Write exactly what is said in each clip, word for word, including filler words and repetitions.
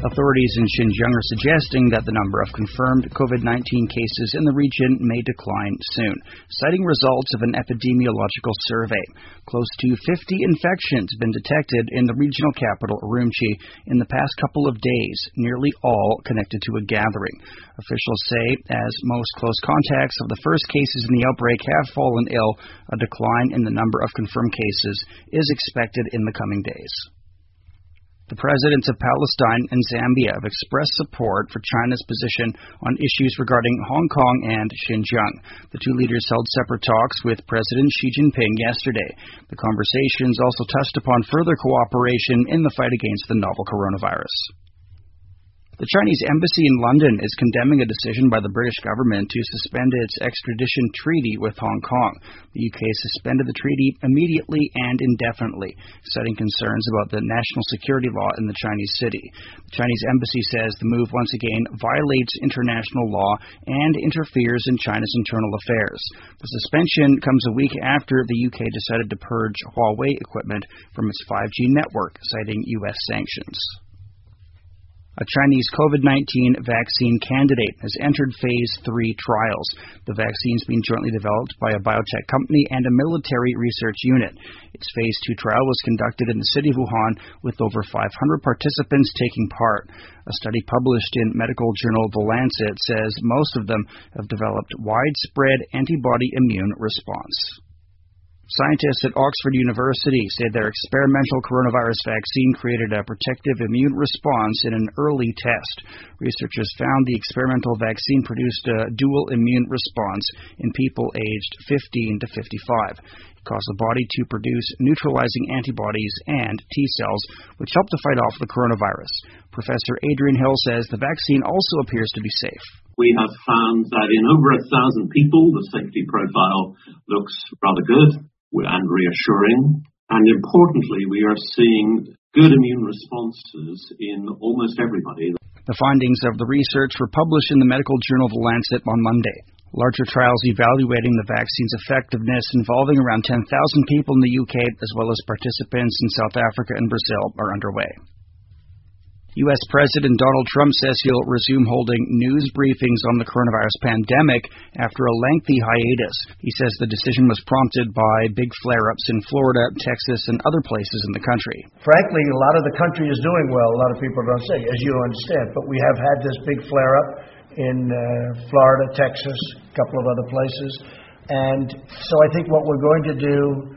Authorities in Xinjiang are suggesting that the number of confirmed COVID nineteen cases in the region may decline soon, citing results of an epidemiological survey. Close to fifty infections have been detected in the regional capital, Urumqi, in the past couple of days, nearly all connected to a gathering. Officials say, as most close contacts of the first cases in the outbreak have fallen ill, a decline in the number of confirmed cases is expected in the coming days. The presidents of Palestine and Zambia have expressed support for China's position on issues regarding Hong Kong and Xinjiang. The two leaders held separate talks with President Xi Jinping yesterday. The conversations also touched upon further cooperation in the fight against the novel coronavirus. The Chinese embassy in London is condemning a decision by the British government to suspend its extradition treaty with Hong Kong. The U K suspended the treaty immediately and indefinitely, citing concerns about the national security law in the Chinese city. The Chinese embassy says the move once again violates international law and interferes in China's internal affairs. The suspension comes a week after the U K decided to purge Huawei equipment from its five G network, citing U S sanctions. A Chinese COVID nineteen vaccine candidate has entered phase three trials. The vaccine is being jointly developed by a biotech company and a military research unit. Its phase two trial was conducted in the city of Wuhan with over five hundred participants taking part. A study published in medical journal The Lancet says most of them have developed widespread antibody immune response. Scientists at Oxford University say their experimental coronavirus vaccine created a protective immune response in an early test. Researchers found the experimental vaccine produced a dual immune response in people aged fifteen to fifty-five. It caused the body to produce neutralizing antibodies and T cells, which help to fight off the coronavirus. Professor Adrian Hill says the vaccine also appears to be safe. We have found that in over a thousand people, the safety profile looks rather good and reassuring, and importantly, we are seeing good immune responses in almost everybody. The findings of the research were published in the medical journal The Lancet on Monday. Larger trials evaluating the vaccine's effectiveness involving around ten thousand people in the U K, as well as participants in South Africa and Brazil, are underway. U S President Donald Trump says he'll resume holding news briefings on the coronavirus pandemic after a lengthy hiatus. He says the decision was prompted by big flare-ups in Florida, Texas, and other places in the country. Frankly, a lot of the country is doing well. A lot of people don't say, as you understand, but we have had this big flare-up in uh, Florida, Texas, a couple of other places. And so I think what we're going to do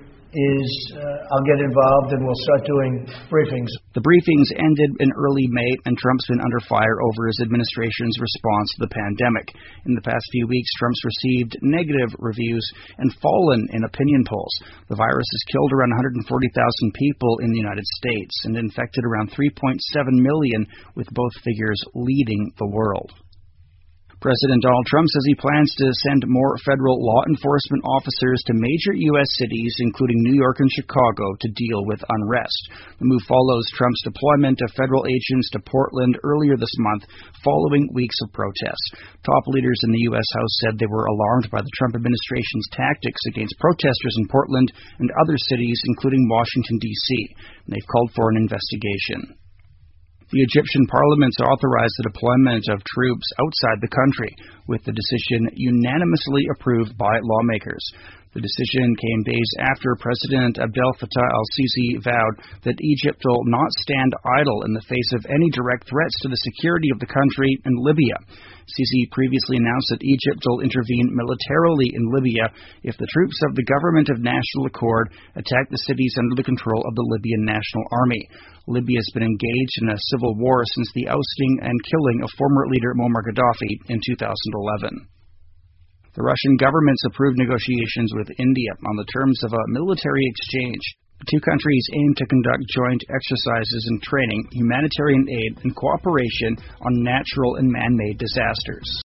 is uh, I'll get involved and we'll start doing briefings. The briefings ended in early May, and Trump's been under fire over his administration's response to the pandemic. In the past few weeks, Trump's received negative reviews and fallen in opinion polls. The virus has killed around one hundred forty thousand people in the United States and infected around three point seven million, with both figures leading the world. President Donald Trump says he plans to send more federal law enforcement officers to major U S cities, including New York and Chicago, to deal with unrest. The move follows Trump's deployment of federal agents to Portland earlier this month, following weeks of protests. Top leaders in the U S House said they were alarmed by the Trump administration's tactics against protesters in Portland and other cities, including Washington, D C, and they've called for an investigation. The Egyptian parliament authorized the deployment of troops outside the country, with the decision unanimously approved by lawmakers. The decision came days after President Abdel Fattah al-Sisi vowed that Egypt will not stand idle in the face of any direct threats to the security of the country and Libya. Sisi previously announced that Egypt will intervene militarily in Libya if the troops of the Government of National Accord attack the cities under the control of the Libyan National Army. Libya has been engaged in a civil war since the ousting and killing of former leader Muammar Gaddafi in two thousand eleven. The Russian government's approved negotiations with India on the terms of a military exchange. The two countries aim to conduct joint exercises and training, humanitarian aid, and cooperation on natural and man-made disasters.